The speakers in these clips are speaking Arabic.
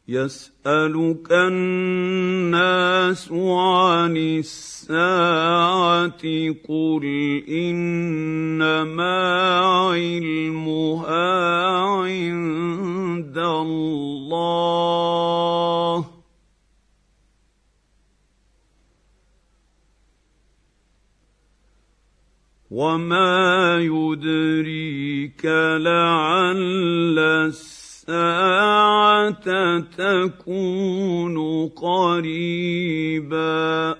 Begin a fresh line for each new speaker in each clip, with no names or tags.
يسألك الناس عن الساعة قل إنما علمها عند الله وما يدريك لعل الساعة تكون قريبا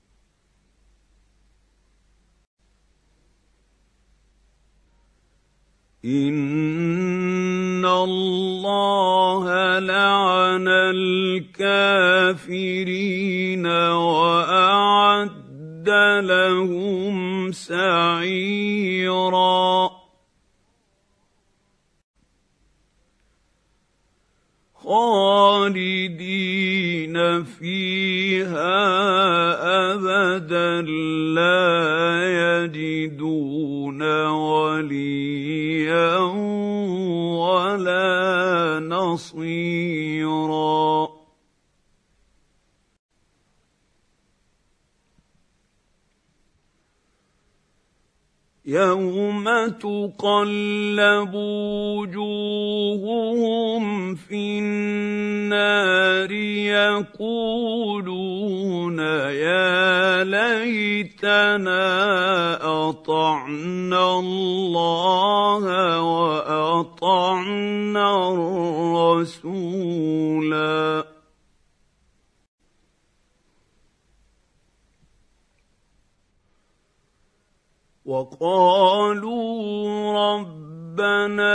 إن الله لعن الكافرين وأعد لهم سعيرا خالدين فيها أبدا لا يجدون وليا ولا نصيرا يوم تقلب وجوههم في النار يقولون يا ليتنا أطعنا الله وأطعنا الرسولا وقالوا ربنا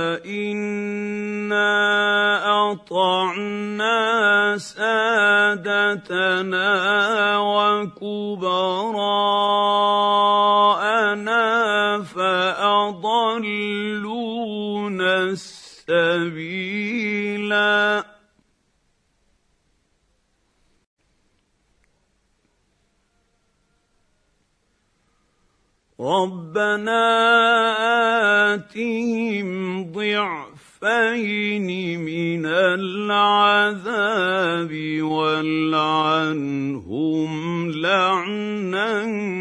إنا أطعنا سادتنا وكبراءنا فأضلونا السبيلا ربنا آتهم ضعفين من العذاب والعنهم لعنا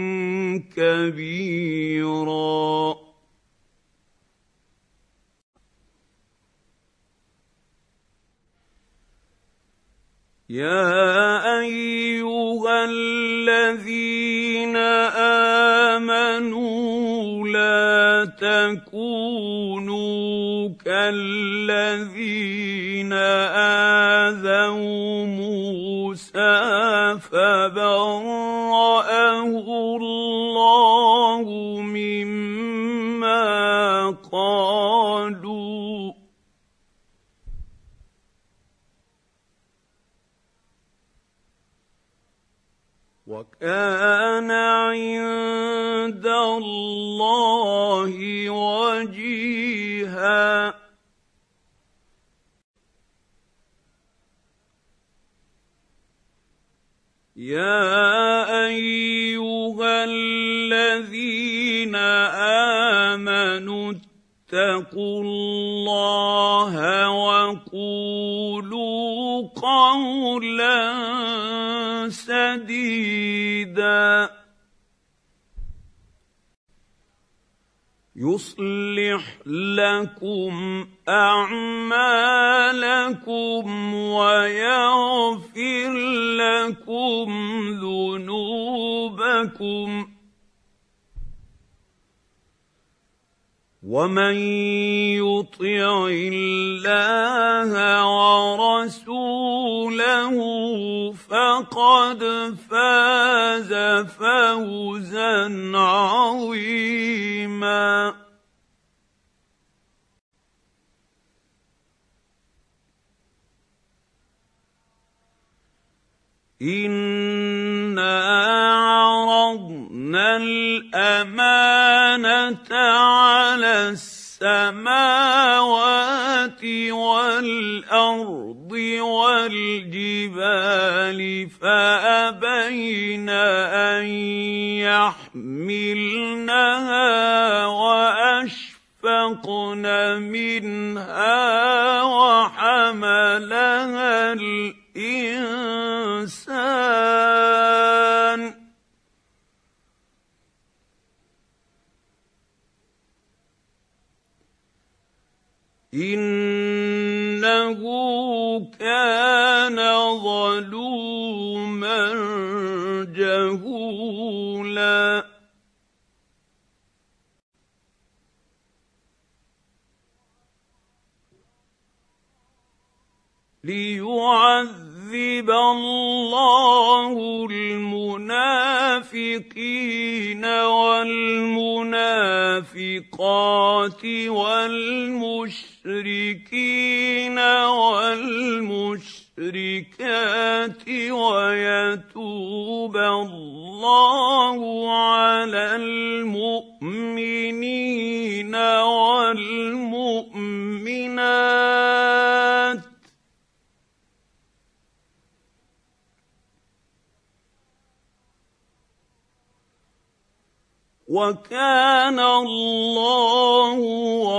كبيرا يا أيها الذين آمنوا لا تكونوا كالذين آذوا موسى فبرأه الله مما قالوا وكان عند الله وجيها يا أيها الذين آمنوا اتقوا الله وقولوا قولا سديدا يصلح لكم أعمالكم ويغفر لكم ذنوبكم ومن يطع الله ورسوله فقد فاز فوزا عظيما إنا عرضنا الأمانة على السماوات والأرض والجبال فأبين أن يحملنها وأشفقن منها وحملها إنه كان ظلوما جهولا ليعذب الله المنافقين والمنافقات والمشركين والمشركات ويتوب الله على المؤمنين والمؤمنات وكان الله